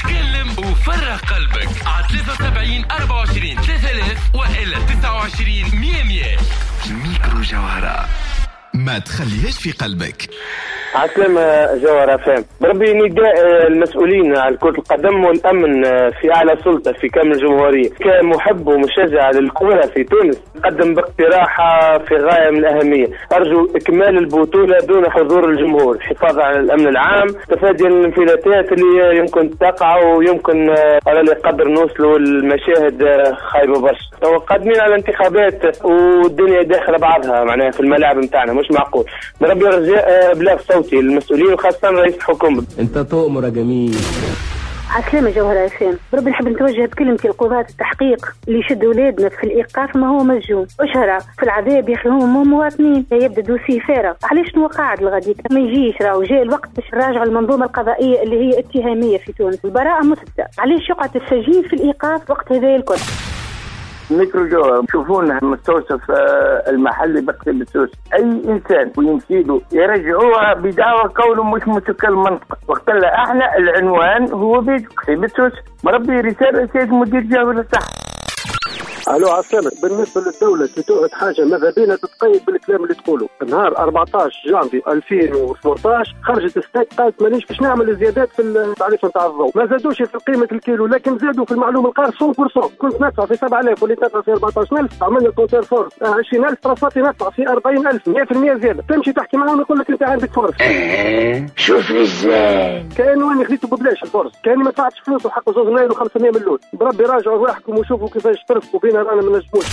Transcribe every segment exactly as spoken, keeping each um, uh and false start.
تكلم وفرغ قلبك على ثلاثة وسبعين أربعة وعشرين ثلاثة آلاف وإلا تسعة وعشرين مية مية. ميكرو جوهرة، ما تخليهاش في قلبك. عسلامة جوهرة فهم. بربي نداء المسؤولين على كرة القدم والأمن في أعلى سلطة في كامل الجمهورية. كمحب ومشجع للكرة في تونس قدم باقتراحة في غاية من الأهمية، أرجو إكمال البطولة دون حضور الجمهور حفاظا على الأمن العام، تفاديا الانفلاتات اللي يمكن تقع ويمكن على القدر نوصلوا المشاهد خايبة برشا. قادمين على انتخابات والدنيا داخلة بعضها معناها في الملاعب متاعنا، مش معقول. بربي رجاء إبلاغ صوتي للمسؤولين وخاصة رئيس الحكومة. انت تؤمر جميل. عسلامة جوهرة فهم. بربي نحب نتوجه بكلمتي لقضاة التحقيق اللي يشدوا ولادنا في الإيقاف ما هو مسجون أشهر في العذاب يا أخي، هم مواطنين يبدأ دوسي فارغ. علاش نوقعد لغديك ما يجيش؟ راهو جاء الوقت باش نراجعوا المنظومة القضائية اللي هي اتهامية في تونس، البراءة مثبتة. علاش يقعد السجين في الإيقاف وقت هذا الكل؟ ميكرو جو شوفونا مستوصف المحلي بقتل السوس، اي انسان ويمشيله يرجعوها بدعوى قوله مش مسك المنطقه، وقت احنا العنوان هو بيت قتل السوس. مربي رساله سيد مدير جهه الصحه. الو عسلامة. بالنسبه للدوله تتوعد حاجه ماذا بينا تتقيد بالكلام اللي تقوله. نهار أربعطاش جانفي ألفين وثمانطاش خرجت ستيك قالت مانيش باش نعمل زيادات في التعريف نتاع الضوء، ما زادوش في قيمه الكيلو لكن زادوا في المعلومه القار مية بالمية. كنت ندفع في سبعة آلاف واللي تدفع في أربعطاش ألف، عملنا كونتر فورس عشرين ألف، رصاتي ندفع في أربعين ألف، مية بالمية زياده. تمشي تحكي معاهم يقول لك انت عندك فرص. شوف ازاي كان وين خديته ببلاش الفرص، كان ما دفعتش فلوس وحق زوج ملايين وخمسمية مليون. بربي راجعوا رواحكم وشوفوا كيفاش ترفقوا بينا رانا ما نجموش.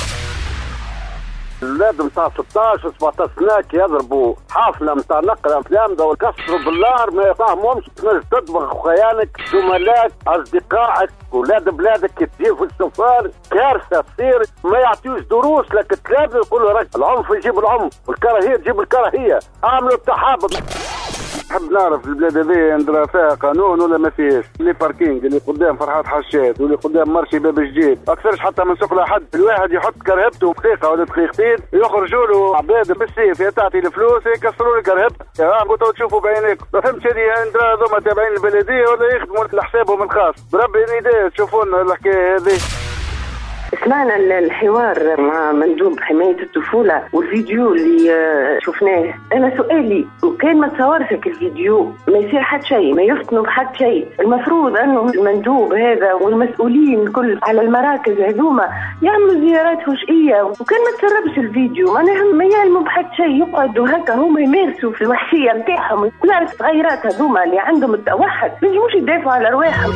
الولاد متاع ستطاش وسبعطاش سنة يضربوا حافلة متاع نقل أفلام دو كسروا بالنار ما يفهمهمش. تنجم تطبخ خيانك زملائك أصدقائك ولاد بلادك تجي في السفار كارثة تصير. ما يعطيوش دروس لك تلامذة يقولوا راك العنف يجيب العنف والكراهية تجيب الكراهية. عملوا التحابط. نحب نعرف البلاد هذه عندنا فيها قانون ولا ما فيهش؟ اللي باركينج اللي قدام فرحات حشاد واللي قدام مرشي باب جديد اكثرش حتى من سوق لحد. الواحد يحط كرهبته دقيقه ولا دقيقتين يخرجوا له عباد بالسيف يا تعطي الفلوس يكسروا لي كرهبته. يا قلتوا تشوفوا بعينيكم. ما فهمتش هذه عندنا هذوما تابعين البلديه ولا يخدموا لحسابهم الخاص. بربي نداء تشوفوا لنا الحكايه هذه. سمعنا الحوار مع مندوب حماية الطفولة والفيديو اللي شفناه. أنا سؤالي وكان ما تصورفك الفيديو ما يصير حد شيء، ما يفتنوا بحد شيء. المفروض أنه المندوب هذا والمسؤولين الكل على المراكز هذوما يعملوا زيارات فجئية، وكان ما تسربش الفيديو معناها ما يعلموا بحد شيء، يقعدوا هكا هما يمارسوا في الوحشية متاعهم. ونعرف التغيرات هذوما اللي عندهم التوحد ما يجوش يدافعوا على أرواحهم.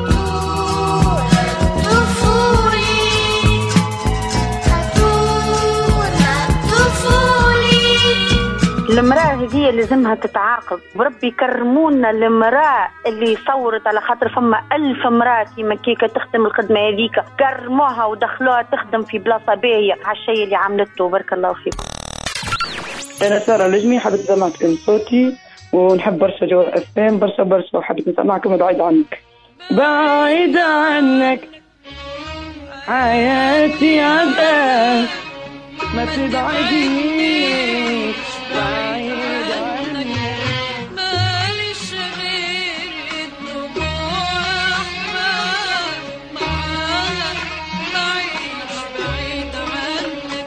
المرأة هذه لازمها تتعاقب. بربي كرمونا المرأة اللي صورت على خاطر فما ألف امرأة كيما كيكا تخدم الخدمة هذيك، كرموها ودخلوها تخدم في بلاصة باهية على الشيء اللي عملته. بارك الله فيكم. أنا سارة لجمي، حبيت سمعتكم صوتي ونحب برشا جو أفلام برشا برشا، وحبيت نسمعكم وبعيد عنك بعيد عنك حياتي عداك ما تبعدنيش بعيد عنك ماليش غير الدموع معاك بعيش بعيد عنك.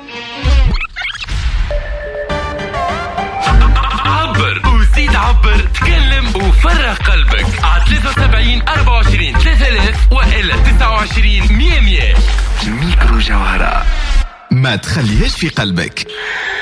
عبر وزيد عبر، تكلم وفرغ قلبك على ثلاثة وسبعين أربعة وعشرين ثلاثة آلاف وإلا تسعة وعشرين مية مية. ميكرو جوهرة، ما تخليهاش في قلبك.